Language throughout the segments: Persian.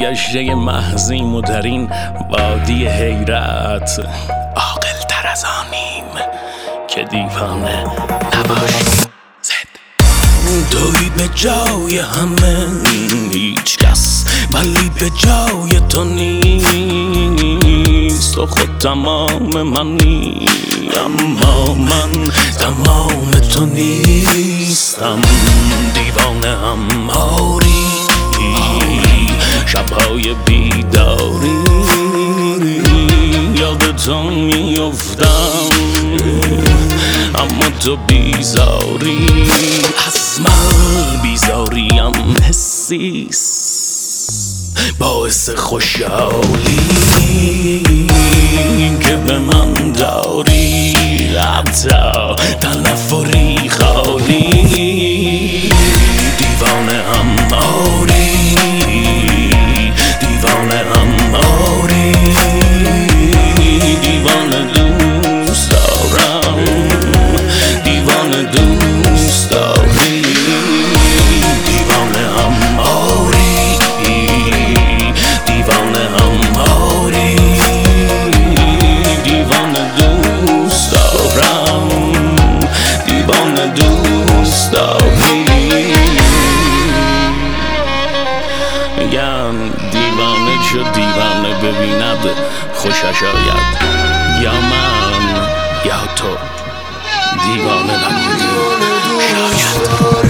سرگشته محضیم و در این وادی حیرت عاقل تر از آنیم که دیوانه نباشیم. توی به جای همه هیچ کس، ولی به جای تو نیست. تو خود تمام منی، اما من تمام تو نیستم. دیوانه هم آری، شبهای بیداری یاد تو میافتم، اما تو بیزاری. از من بیزاریم حسیست، باعث خوشحالی که به من داری، حتی تنفری خالی. دیوانه هم آری، دیوانه هم آری، دیوانه دوست دارم، دیوانه دوست داری. دیوانه هم آری، دیوانه هم آری، دیوانه دوست دارم، دیوانه دوست داری. میگن دیوانه چو دیوانه ببیند خوشش آید، یا من یا تو دیوانه نبودی شاید.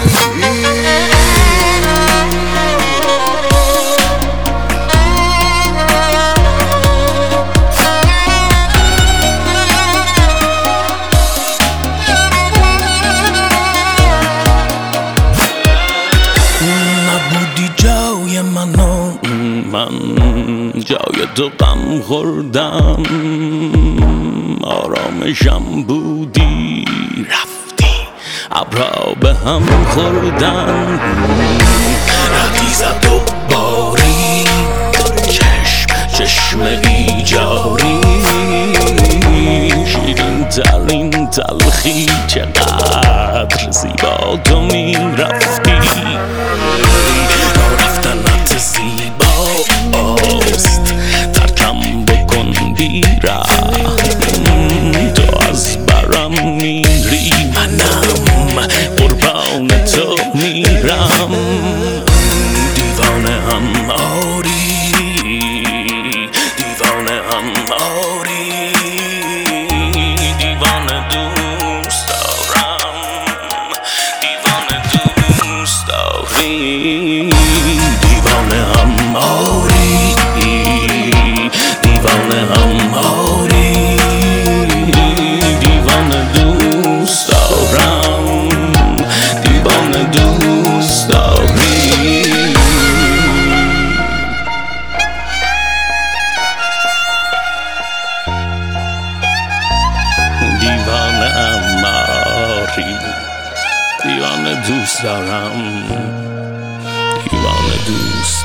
نبودی جای منو، من جای تو غم خوردم. آرامشم بودی، رفتی ابرها به هم خوردن. ردی زد و باری، چشم ایجاری. شیرین ترین تلخی، چقدر زیبا تو می رفتی. رفتنت زیباست، ترکم بکن بیرم. تو از برم میری، منم قربان تو میرم. دیوانه هم آری، دیوانه هم آری، دیوانه دوست دارم، دیوانه دوست داری. دیوانه هم آری، دیوانه هم آری، دیوانه دوست دارم، دیوانه دوست داری. دیوانه هم آری، دیوانه دوست دارم، دیوانه دوست